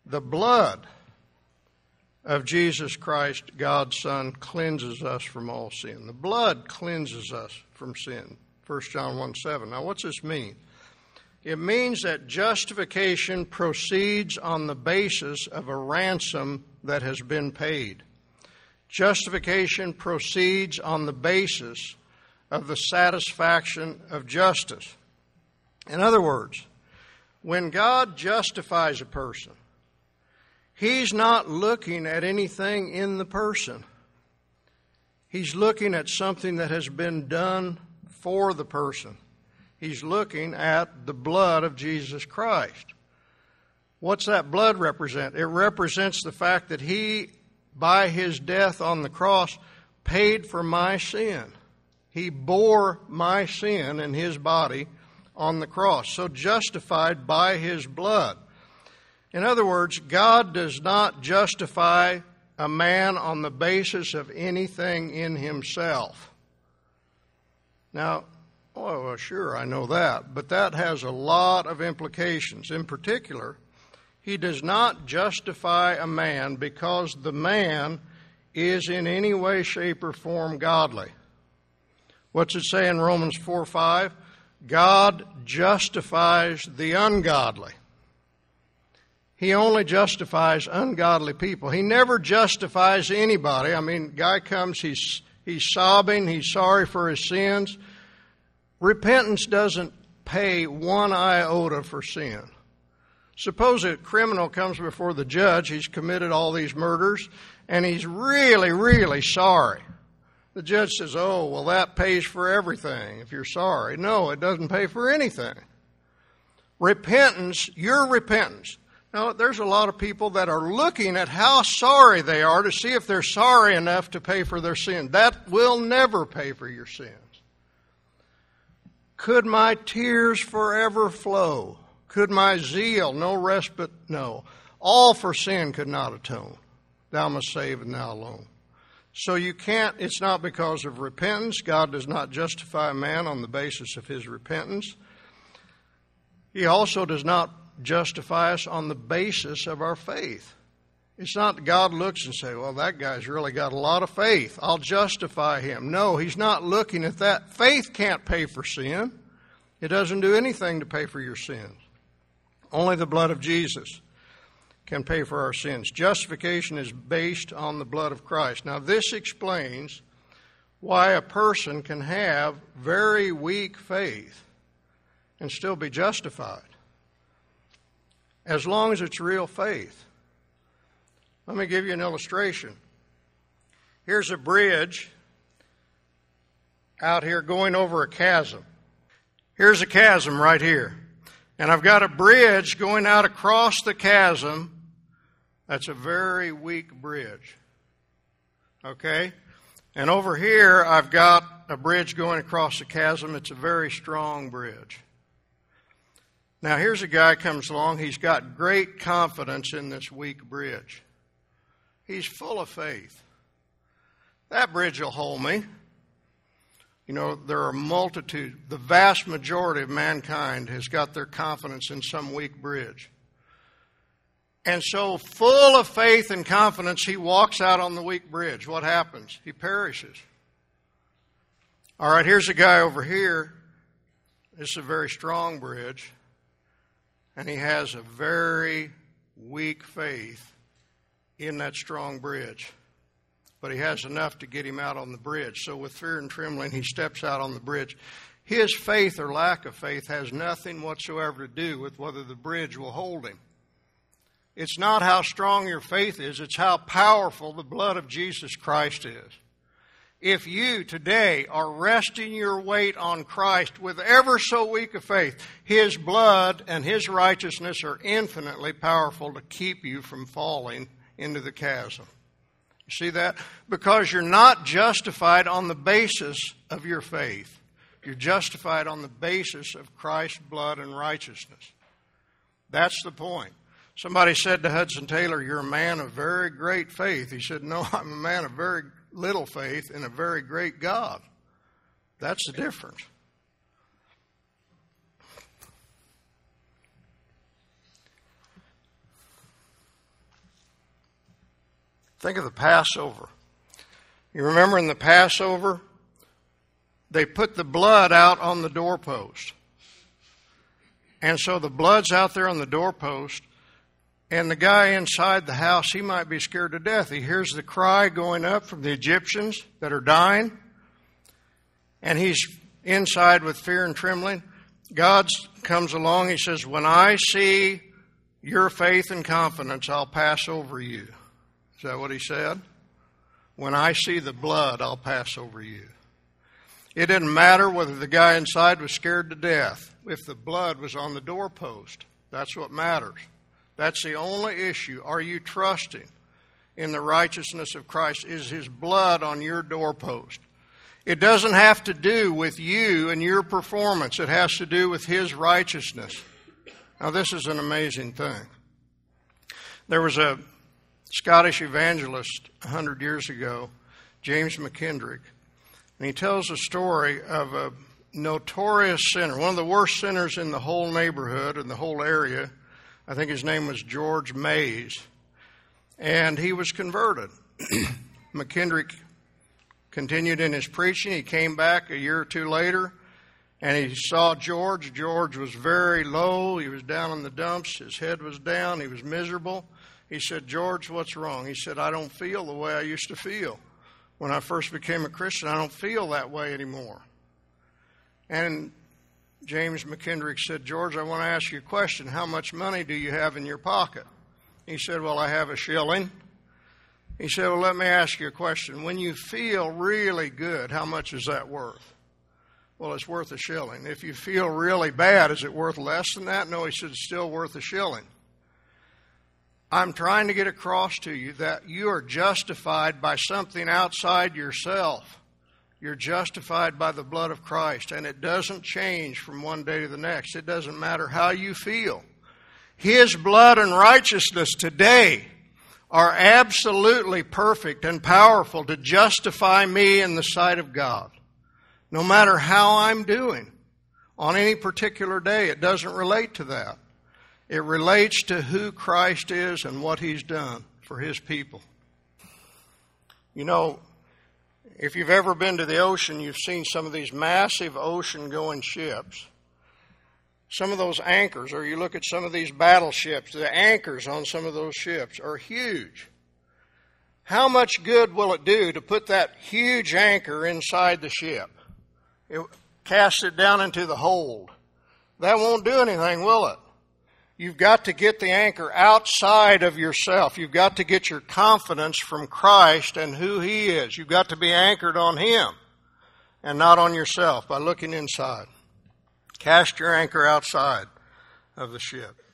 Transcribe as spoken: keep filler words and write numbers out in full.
The blood of Jesus Christ, God's Son, cleanses us from all sin. The blood cleanses us from sin. First John one seven. Now, what's this mean? It means that justification proceeds on the basis of a ransom that has been paid. Justification proceeds on the basis of the satisfaction of justice. In other words, when God justifies a person, He's not looking at anything in the person. He's looking at something that has been done for the person. He's looking at the blood of Jesus Christ. What's that blood represent? It represents the fact that He, by His death on the cross, paid for my sin. He bore my sin in His body on the cross. So justified by His blood. In other words, God does not justify a man on the basis of anything in himself. Now, oh, well, sure, I know that, but that has a lot of implications. In particular, He does not justify a man because the man is in any way, shape, or form godly. What's it say in Romans four five? God justifies the ungodly. He only justifies ungodly people. He never justifies anybody. I mean, guy comes, he's he's sobbing, he's sorry for his sins. Repentance doesn't pay one iota for sin. Suppose a criminal comes before the judge, he's committed all these murders, and he's really, really sorry. The judge says, oh, well, that pays for everything if you're sorry. No, it doesn't pay for anything. Repentance, your repentance. Now, there's a lot of people that are looking at how sorry they are to see if they're sorry enough to pay for their sin. That will never pay for your sins. Could my tears forever flow? Could my zeal no respite? No. All for sin could not atone. Thou must save and thou alone. So you can't, it's not because of repentance. God does not justify a man on the basis of his repentance. He also does not justify us on the basis of our faith. It's not that God looks and says, well, that guy's really got a lot of faith. I'll justify him. No, He's not looking at that. Faith can't pay for sin. It doesn't do anything to pay for your sins. Only the blood of Jesus can pay for our sins. Justification is based on the blood of Christ. Now, this explains why a person can have very weak faith and still be justified, as long as it's real faith. Let me give you an illustration. Here's a bridge out here going over a chasm. Here's a chasm right here. And I've got a bridge going out across the chasm. That's a very weak bridge. Okay? And over here, I've got a bridge going across the chasm. It's a very strong bridge. Now, here's a guy comes along. He's got great confidence in this weak bridge. He's full of faith. That bridge will hold me. You know, there are multitude, the vast majority of mankind has got their confidence in some weak bridge. And so, full of faith and confidence, he walks out on the weak bridge. What happens? He perishes. All right, here's a guy over here. This is a very strong bridge. And he has a very weak faith in that strong bridge. But he has enough to get him out on the bridge. So with fear and trembling, he steps out on the bridge. His faith or lack of faith has nothing whatsoever to do with whether the bridge will hold him. It's not how strong your faith is, it's how powerful the blood of Jesus Christ is. If you today are resting your weight on Christ with ever so weak a faith, His blood and His righteousness are infinitely powerful to keep you from falling into the chasm. You see that? Because you're not justified on the basis of your faith. You're justified on the basis of Christ's blood and righteousness. That's the point. Somebody said to Hudson Taylor, you're a man of very great faith. He said, no, I'm a man of very little faith in a very great God. That's the difference. Think of the Passover. You remember in the Passover, they put the blood out on the doorpost. And so the blood's out there on the doorpost, and the guy inside the house, he might be scared to death. He hears the cry going up from the Egyptians that are dying, and he's inside with fear and trembling. God comes along, he says, when I see your faith and confidence, I'll pass over you. Is that what he said? When I see the blood, I'll pass over you. It didn't matter whether the guy inside was scared to death. If the blood was on the doorpost, that's what matters. That's the only issue. Are you trusting in the righteousness of Christ? Is his blood on your doorpost? It doesn't have to do with you and your performance. It has to do with his righteousness. Now, this is an amazing thing. There was a Scottish evangelist a hundred years ago, James McKendrick, and he tells a story of a notorious sinner, one of the worst sinners in the whole neighborhood and the whole area. I think his name was George Mays, and he was converted. McKendrick continued in his preaching. He came back a year or two later, and he saw George. George was very low. He was down in the dumps. His head was down. He was miserable. He said, George, what's wrong? He said, I don't feel the way I used to feel. When I first became a Christian, I don't feel that way anymore. And James McKendrick said, George, I want to ask you a question. How much money do you have in your pocket? He said, well, I have a shilling. He said, well, let me ask you a question. When you feel really good, how much is that worth? Well, it's worth a shilling. If you feel really bad, is it worth less than that? No, he said, it's still worth a shilling. I'm trying to get across to you that you are justified by something outside yourself. You're justified by the blood of Christ, and it doesn't change from one day to the next. It doesn't matter how you feel. His blood and righteousness today are absolutely perfect and powerful to justify me in the sight of God. No matter how I'm doing on any particular day, it doesn't relate to that. It relates to who Christ is and what he's done for his people. You know, if you've ever been to the ocean, you've seen some of these massive ocean-going ships. Some of those anchors, or you look at some of these battleships, the anchors on some of those ships are huge. How much good will it do to put that huge anchor inside the ship? It casts it down into the hold. That won't do anything, will it? You've got to get the anchor outside of yourself. You've got to get your confidence from Christ and who he is. You've got to be anchored on him and not on yourself by looking inside. Cast your anchor outside of the ship.